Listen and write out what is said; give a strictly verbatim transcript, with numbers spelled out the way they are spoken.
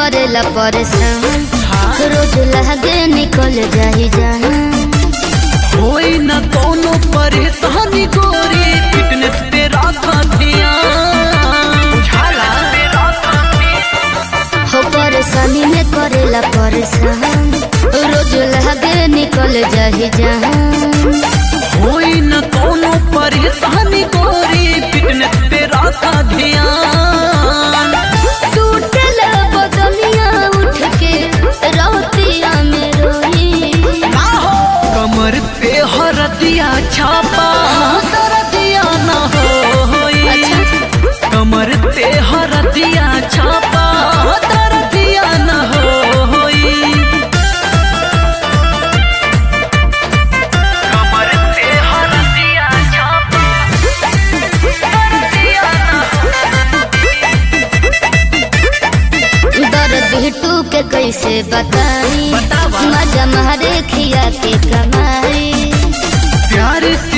करेला परेशान रोज लगे निकल जाही जहां होई न कोनो परेशानी गोरी फिटनेस पे रखा ध्यान हो परेशानी में करेला परेशान रोज लगे निकल जाही जहां होई न कोनो परेशानी गोरी फिटनेस पे रखा ध्यान टूटल बदनिया उठ के रोतिया में रोई कमर पे हरदिया छापा दर्दिया न होई कमर पे हरदिया छापा दर्दिया न होई कमर पे हरदिया छापा दर्दिया न दर्द हिटू के कैसे बताई बतावा। मजा मारे खिया के कमाई प्यार से